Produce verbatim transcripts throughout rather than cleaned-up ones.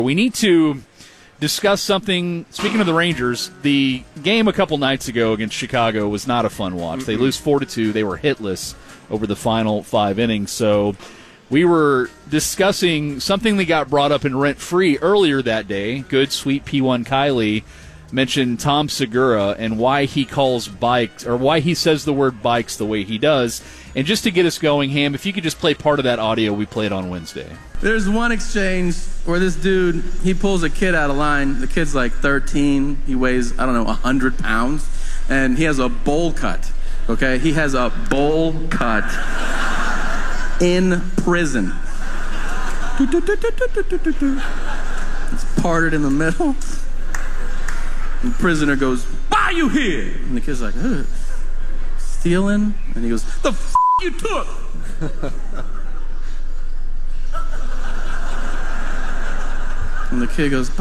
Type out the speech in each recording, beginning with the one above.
We need to discuss something. Speaking of the Rangers, the game a couple nights ago against Chicago was not a fun watch. Mm-hmm. They lose four to two. They were hitless over the final five innings. So we were discussing something that got brought up in Rent Free earlier that day. Good, sweet P one Kylie mentioned Tom Segura and why he calls bikes, or why he says the word bikes the way he does. And just to get us going, Ham, if you could just play part of that audio we played on Wednesday. There's one exchange where this dude, he pulls a kid out of line. The kid's like thirteen. He weighs, I don't know, one hundred pounds. And he has a bowl cut, okay? He has a bowl cut in prison. It's parted in the middle. And the prisoner goes, "Why are you here?" And the kid's like, "Ugh, stealing?" And he goes, "The f*** you took." And the kid goes,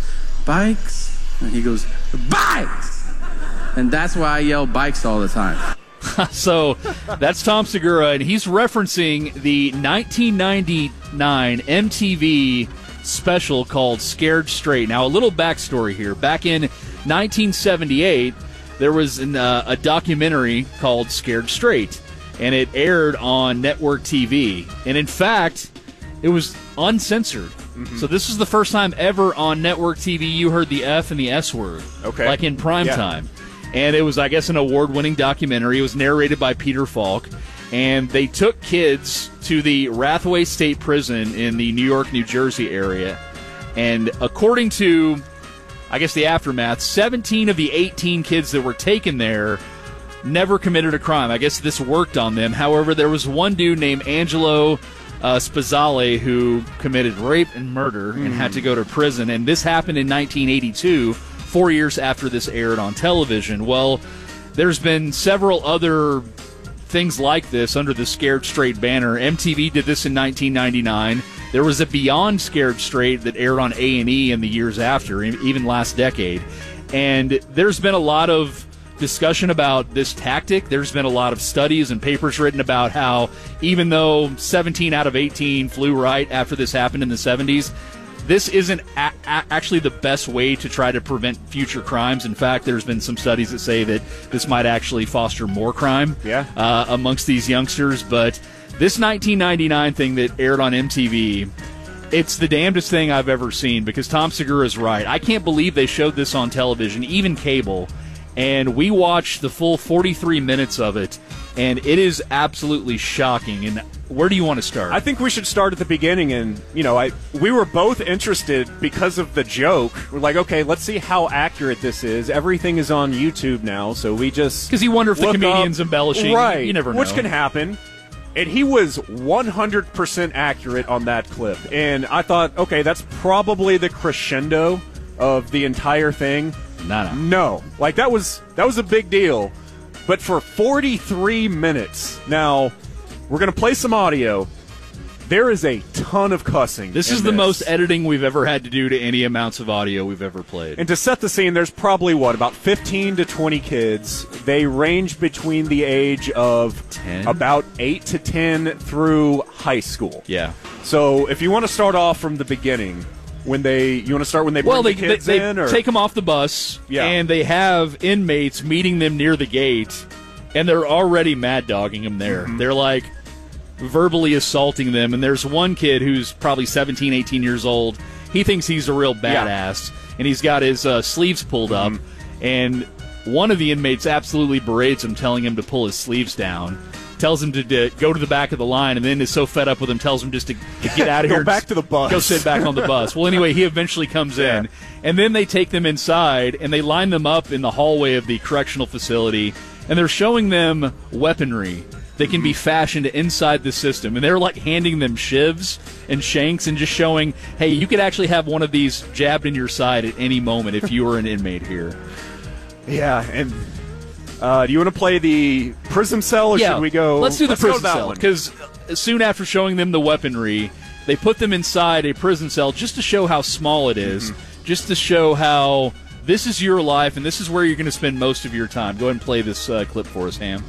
"Bikes?" And he goes, "Bikes!" And that's why I yell bikes all the time. So that's Tom Segura, and he's referencing the nineteen ninety-nine M T V special called Scared Straight. Now, a little backstory here. Back in nineteen seventy-eight, there was an, uh, a documentary called Scared Straight, and it aired on network T V. And in fact, it was uncensored. Mm-hmm. So this was the first time ever on network T V you heard the F and the S word, okay, like in prime yeah. time. And it was, I guess, an award-winning documentary. It was narrated by Peter Falk. And they took kids to the Rathway State Prison in the New York, New Jersey area. And according to, I guess, the aftermath, seventeen of the eighteen kids that were taken there never committed a crime. I guess this worked on them. However, there was one dude named Angelo uh, Spazzale who committed rape and murder mm. and had to go to prison. And this happened in nineteen eighty-two, four years after this aired on television. Well, there's been several other things like this under the Scared Straight banner. M T V did this in nineteen ninety-nine. There was a Beyond Scared Straight that aired on A and E in the years after, even last decade. And there's been a lot of discussion about this tactic. There's been a lot of studies and papers written about how even though seventeen out of eighteen flew right after this happened in the seventies, this isn't a- a- actually the best way to try to prevent future crimes. In fact, there's been some studies that say that this might actually foster more crime yeah. uh, amongst these youngsters. But this nineteen ninety-nine thing that aired on M T V, it's the damnedest thing I've ever seen, because Tom Segura is right. I can't believe they showed this on television, even cable, and we watched the full forty-three minutes of it, and it is absolutely shocking. And where do you want to start? I think we should start at the beginning. And, you know, I we were both interested because of the joke. We're like, okay, let's see how accurate this is. Everything is on YouTube now, so we just... Because you wonder if the comedian's up, embellishing. Right. You never know. Which can happen. And he was one hundred percent accurate on that clip. And I thought, okay, that's probably the crescendo of the entire thing. No, no. No. Like, that was that was a big deal. But for forty-three minutes, now, we're going to play some audio. There is a ton of cussing. This is the this. most editing we've ever had to do to any amounts of audio we've ever played. And to set the scene, there's probably, what, about fifteen to twenty kids. They range between the age of ten? About eight to ten through high school. Yeah. So if you want to start off from the beginning, when they you want to start when they bring well, they, the kids they, they in? Or? take them off the bus, yeah. and they have inmates meeting them near the gate, and they're already mad-dogging them there. Mm-hmm. They're, like, verbally assaulting them, and there's one kid who's probably seventeen, eighteen years old. He thinks he's a real badass, yeah. and he's got his uh, sleeves pulled mm-hmm. up, and one of the inmates absolutely berates him, telling him to pull his sleeves down. Tells him to, to go to the back of the line, and then is so fed up with him, tells him just to, to get out of go here. Go back to the bus. Go sit back on the bus. Well, anyway, he eventually comes yeah. in, and then they take them inside, and they line them up in the hallway of the correctional facility, and they're showing them weaponry that can be fashioned inside the system. And they're, like, handing them shivs and shanks and just showing, hey, you could actually have one of these jabbed in your side at any moment if you were an inmate here. Yeah, and... Uh, do you want to play the prison cell, or yeah, should we go? Let's do the let's prison cell, because soon after showing them the weaponry, they put them inside a prison cell just to show how small it is, mm-hmm. just to show how this is your life and this is where you're going to spend most of your time. Go ahead and play this uh, clip for us, Ham.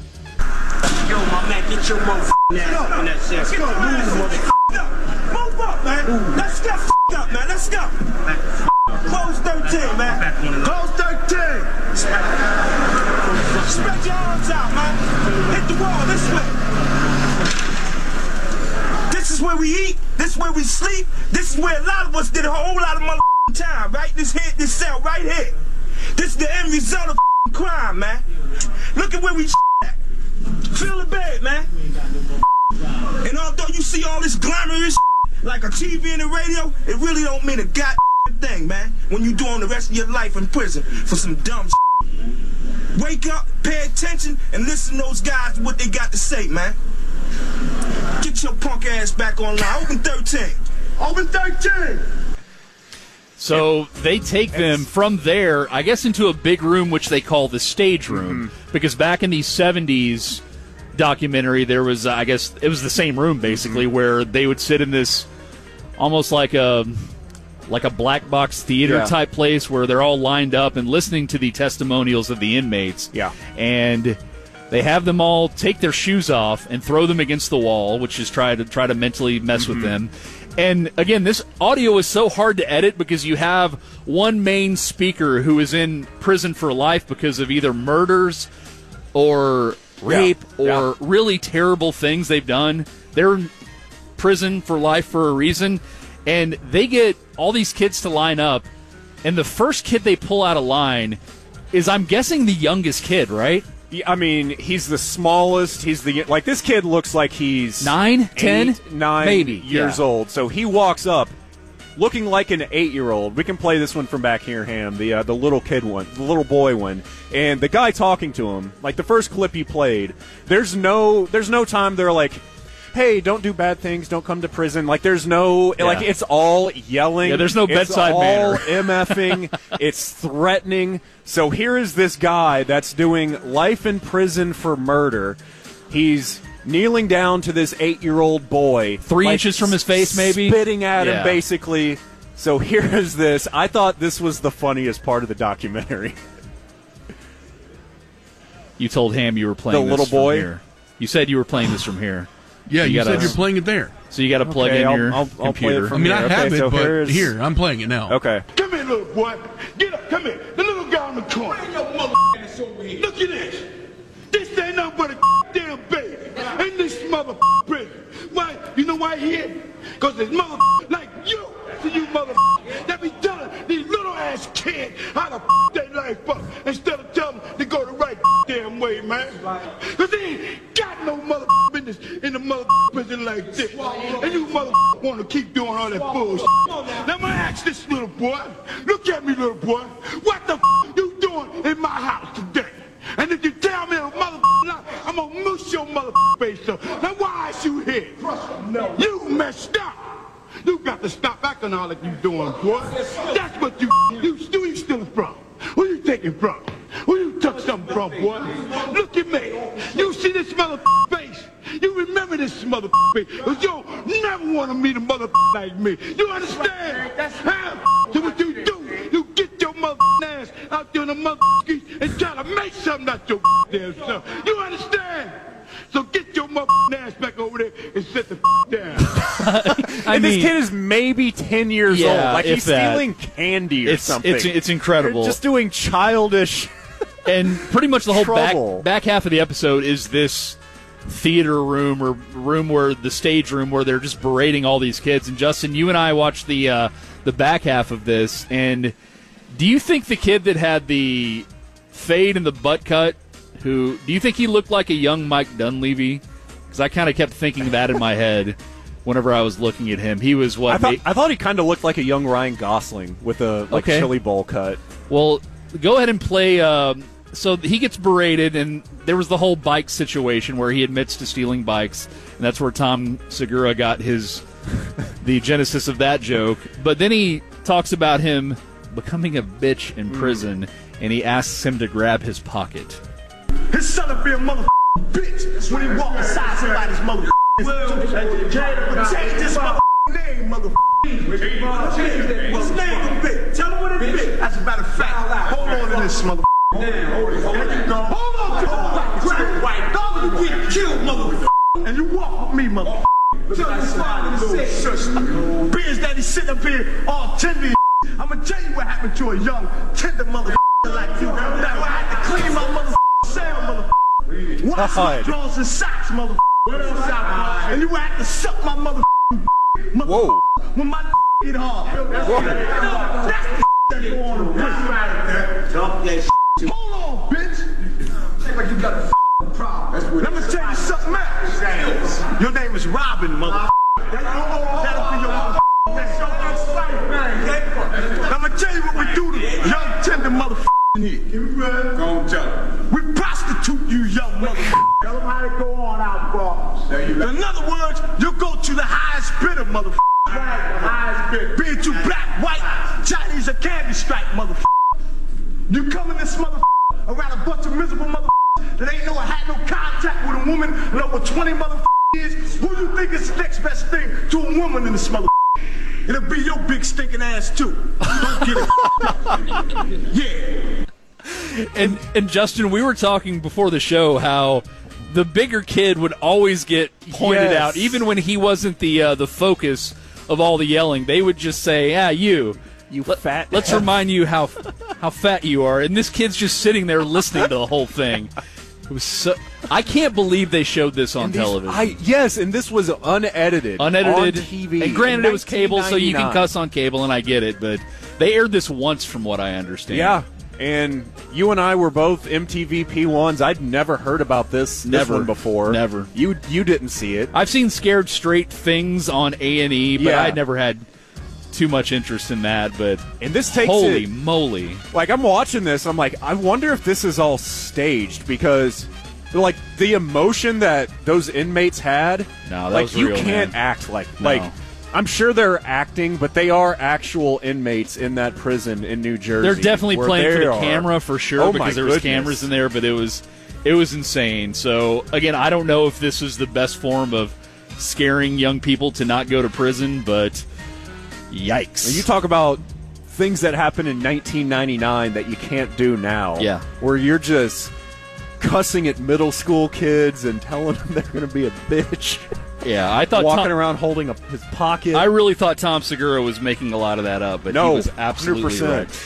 Yo, my man, get your motherfucking ass up in that cell. Let's go, move, motherfucker. Move up, man. Let's get f***ed up. up, man. Let's go. Close thirteen, man. Close thirteen. Spread your arms out, man. Hit the wall this way. This is where we eat. This is where we sleep. This is where a lot of us did a whole lot of motherfucking time, right? This hit, this cell right here. This is the end result of crime, man. Look at where we at. Feel the bed, man. And although you see all this glamorous like a T V and a radio, it really don't mean a goddamn thing, man, when you doing the rest of your life in prison for some dumb shit. Wake up, pay attention, and listen to those guys what they got to say, man. Get your punk ass back online. Open thirteen. Open thirteen. So they take them from there, I guess, into a big room, which they call the stage room. Mm-hmm. Because back in the seventies documentary, there was, uh, I guess, it was the same room, basically, mm-hmm. where they would sit in this almost like a like a black box theater yeah. type place where they're all lined up and listening to the testimonials of the inmates. Yeah. And they have them all take their shoes off and throw them against the wall, which is try to try to mentally mess mm-hmm. with them. And again, this audio is so hard to edit because you have one main speaker who is in prison for life because of either murders or rape yeah. or yeah. really terrible things they've done. They're in prison for life for a reason. And they get all these kids to line up. And the first kid they pull out of line is, I'm guessing, the youngest kid, right? I mean, he's the smallest. He's the like this kid looks like he's nine, eight, ten, nine maybe years yeah. old. So he walks up, looking like an eight-year-old. We can play this one from back here, Ham. The uh, the little kid one, the little boy one, and the guy talking to him. Like the first clip you played, there's no there's no time they're like, hey, don't do bad things, don't come to prison. Like, there's no, yeah. like, it's all yelling. Yeah, there's no bedside manner. It's all MFing. It's threatening. So here is this guy that's doing life in prison for murder. He's kneeling down to this eight-year-old boy. Three like, inches from his face, maybe? Spitting at yeah. him, basically. So here is this. I thought this was the funniest part of the documentary. You told Ham you were playing the this little boy? from here. You said you were playing this from here. Yeah, you, you gotta, said you're playing it there. So you got to plug okay, in I'll, your I'll, I'll computer. Play it I mean, here. I have okay, it, so but here's... here, I'm playing it now. Okay. Come here, little boy. Get up, come here. The little guy on the corner. Bring your mother ass over here. Look at this. This ain't nothing but a damn baby. In this mother prison. Why? You know why he here? Because this mother like you, to you mother that be telling these little ass kids how to their life up instead of telling them to go the right damn way, man. Because they ain't got no mother business in the mother prison like this. And you mother want to keep doing all that bullshit. Now I'm going to ask this little boy, look at me, little boy, what the you doing in my house today? And if you tell me a mother lie, I'm going to moose your mother face up. Now why is you here? You messed up. You got to stop acting all like you doing, boy. That's what you, you, who you stealing from? Who you taking from? Who you took something from, boy? Look at me. You see this mother face? You remember this mother face? Because you never want to meet a mother like me. You understand? Huh? So what you do, you get your mother ass out there in the mother streets and try to make something out your damn self. You understand? So get your mother ass back over there and sit the down. I and mean, this kid is maybe ten years yeah, old. Like he's that. stealing candy or it's, something. It's, it's incredible. They're just doing childish. And pretty much the whole back, trouble. back half of the episode is this theater room or room where the stage room where they're just berating all these kids. And Justin, you and I watched the uh, the back half of this. And do you think the kid that had the fade and the butt cut, who do you think he looked like a young Mike Dunleavy? Because I kind of kept thinking that in my head whenever I was looking at him. He was what? I thought, I thought he kind of looked like a young Ryan Gosling with a like okay. chili bowl cut. Well, go ahead and play. Um, so he gets berated, and there was the whole bike situation where he admits to stealing bikes, and that's where Tom Segura got his the genesis of that joke. But then he talks about him becoming a bitch in prison, mm. and he asks him to grab his pocket. His son will be a mother bitch when he walk beside somebody's mother. Change this mother name, mother. His name a bit. Tell him what it is. As a matter of fact, hold on to this mother. Hold on to the white. Don't you get killed, mother. And you walk with me, mother. tell his father to say. Beers that he's sitting up here all tender. I'm gonna tell you what happened to a young, tender motherfucker like you. That I had to clean my motherfucking cell, motherfucker. Wash my drawers and socks, motherfucker. And you had to suck my motherfucking motherfucker. Whoa. When my get hard. That's the that go on in prison. Dump that shit. Hold on, bitch. Seems like you got a problem. Let me tell you something else. Your name is Robin, motherfucker. That'll be your motherfucker. That's your excitement, man. I'm gonna tell you what we do to young tender motherfuckers here. Go on, tell them. We prostitute you young motherfuckers. Tell them how to go on out, bro. In other words, you go to the highest bidder, motherfucker. Right, highest bidder. Be it you black, white, Chinese, or candy stripe, motherfucker. You come in this motherfucker around a bunch of miserable motherfuckers that ain't no had no contact with a woman in over twenty motherfuckers years. Who you think is the next best thing to a woman in this motherfucker? It'll be your big stinking ass too. Don't get it. Yeah. And and Justin, we were talking before the show how the bigger kid would always get pointed Yes. out, even when he wasn't the uh, the focus of all the yelling. They would just say, "Yeah, you, You Let, fat. Let's remind you how how fat you are." And this kid's just sitting there listening to the whole thing. It was so. I can't believe they showed this on And these- television. I, yes, and this was unedited. Unedited on T V. and granted, in it was cable, so you can nineteen ninety-nine. cuss on cable, and I get it. But they aired this once, from what I understand. Yeah, and you and I were both M T V P ones. I'd never heard about this, this Never. one before. Never. You you didn't see it. I've seen Scared Straight things on A and E, but Yeah. I never had too much interest in that. But And this takes holy it. moly! Like, I'm watching this, I'm like, I wonder if this is all staged because, like, the emotion that those inmates had. No, that like was you real, can't man. act like No. like. I'm sure they're acting, but they are actual inmates in that prison in New Jersey. They're definitely where playing for they the are- camera for sure, Oh, my because there was goodness. cameras in there. But it was it was insane. So again, I don't know if this is the best form of scaring young people to not go to prison, but yikes! And you talk about things that happened in nineteen ninety-nine that you can't do now. Yeah. Where you're just cussing at middle school kids and telling them they're going to be a bitch. yeah, I thought Walking Tom, around holding up his pocket. I really thought Tom Segura was making a lot of that up, but no, he was absolutely one hundred percent. right.